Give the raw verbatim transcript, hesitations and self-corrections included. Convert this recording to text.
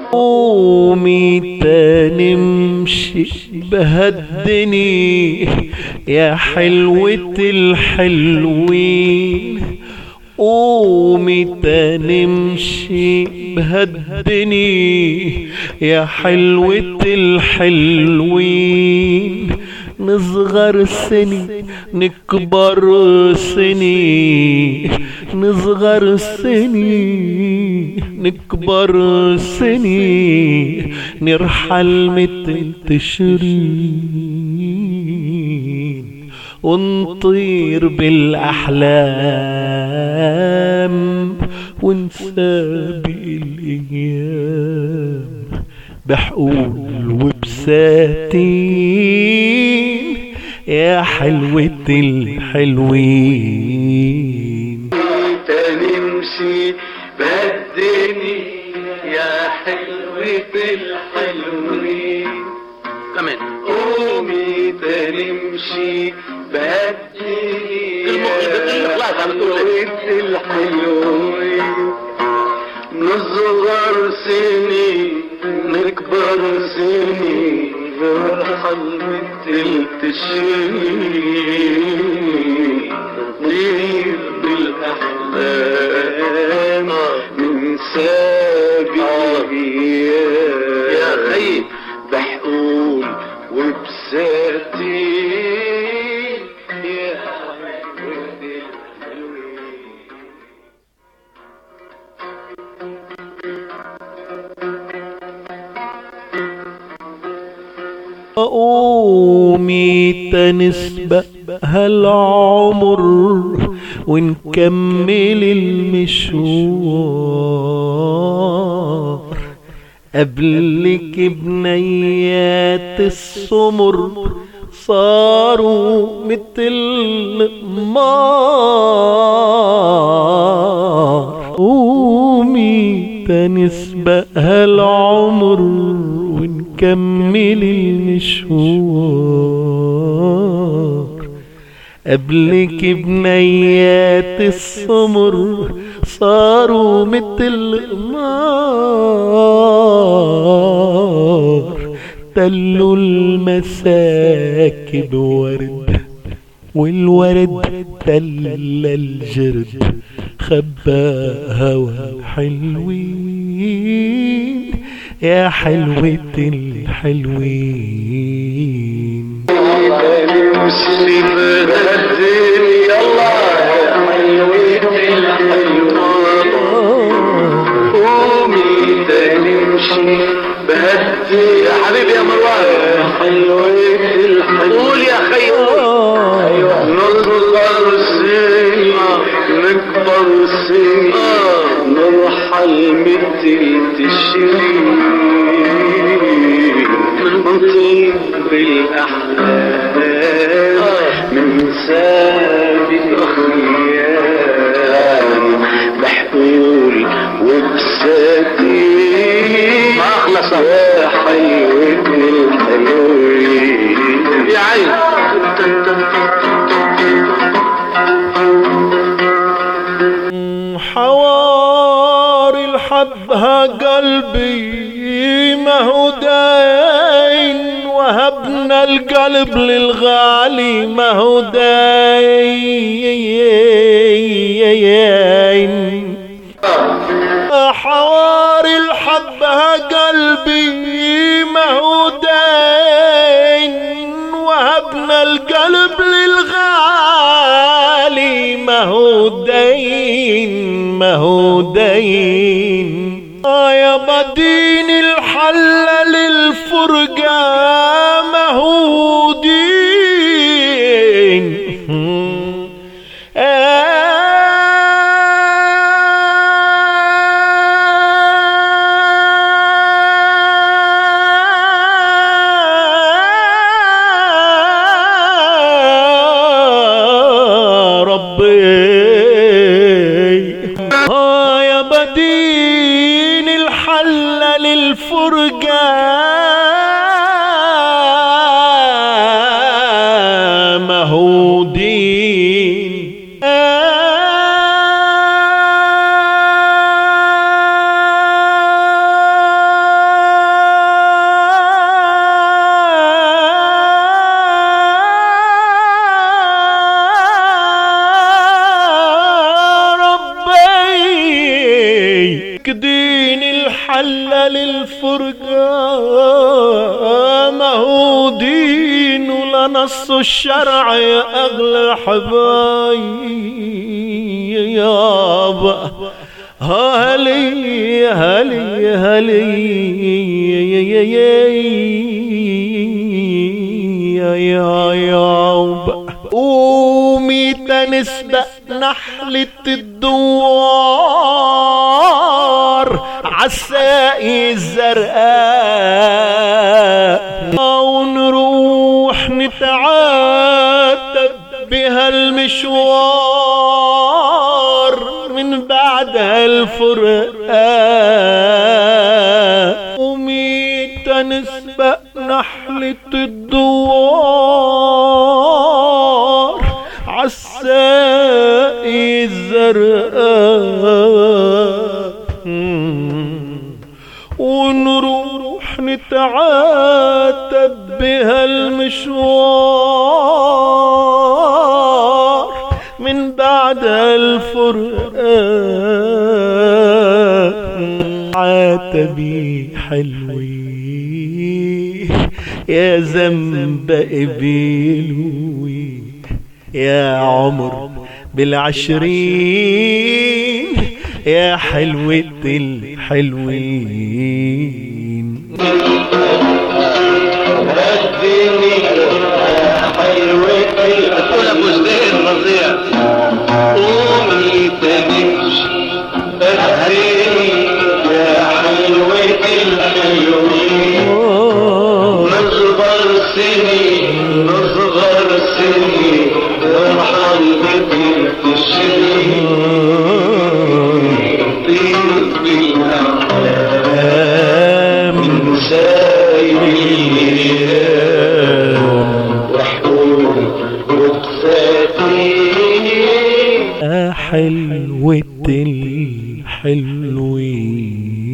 قومي تنمشي بهالدني يا حلوة الحلوين، قومي تنمشي بهالدني يا حلوة الحلوين، نصغر سني نكبر سني، نصغر سني نكبر سني، نرحل متل تشرين ونطير بالأحلام ونسابق الأيام بحقول وبساتين يا حلوة الحلوين. تنمشي بهالدني يا حلوة الحلوين، كمان قومي تنمشي بهالدني يا حلوة الحلوين، نصغر سني نكبر سني، نرحل مثل تشرين، نطير بالأحلام من سابق يا خيب بحقول وبساتين يا حلوة الحلوين. قومي تنسبق هالعمر ونكمل المشوار، قبلك بنيات السمر صاروا مثل القمار، قومي تنسبق هالعمر ونكمل المشوار، قبلك بنيات السمر صاروا مثل القمار، تلوا المساكب ورد والورد تل الجرد، خبى هوى الحلوين يا حلوة الحلوين. تنمشي بهالدني يلا يا حلوة الحلوين، قومي تنمشي بهالدني يا حبيبي يا مروان يا حلوة الحلوين، قول يا خير نصغر سني نكبر سني، نرحل مثل تشرين، نطير بالأحلام من سابق خيام بحقول وبساتين ما أخلص يا حلوة الحلوين يا عين. حوار الحبها قلبي ما هو داين، وهبنا القلب للغالي ما هو داين، حوار الحبها قلبي ما هو داين، وهبنا القلب للغالي ما هو داين ما هو داين. آه يا بدين الحل للفرقة ما هو دين، الفرقة ما هو دين. حلل الفرقة ما هو دين ولا نص الشرع يا أغلى حبايب يابا هلي هلي هلي يا يا يابا قومي تنسبق نحلة الدوار عالساقي الزرقاء ونروح نتعاتب بها المشوار من بعد هالفرقان قومي تنسبق نحلة الدوار عالساقي الزرقاء ونروح نتعاتب بها المشوار من بعد الفرقان عاتبي حلوي يا ذنب قبلوي يا عمر بالعشرين يا حلوة الحلوين هديني يا حلوة الحلوين ابو زين رضيع قومي تمشي هديني يا حلوة الحلوين نصغر سني نصغر سني ارحم بنت الشريف طيب بالأحلام من سايب المياه وحقول وقساتين حلوة الحلوين.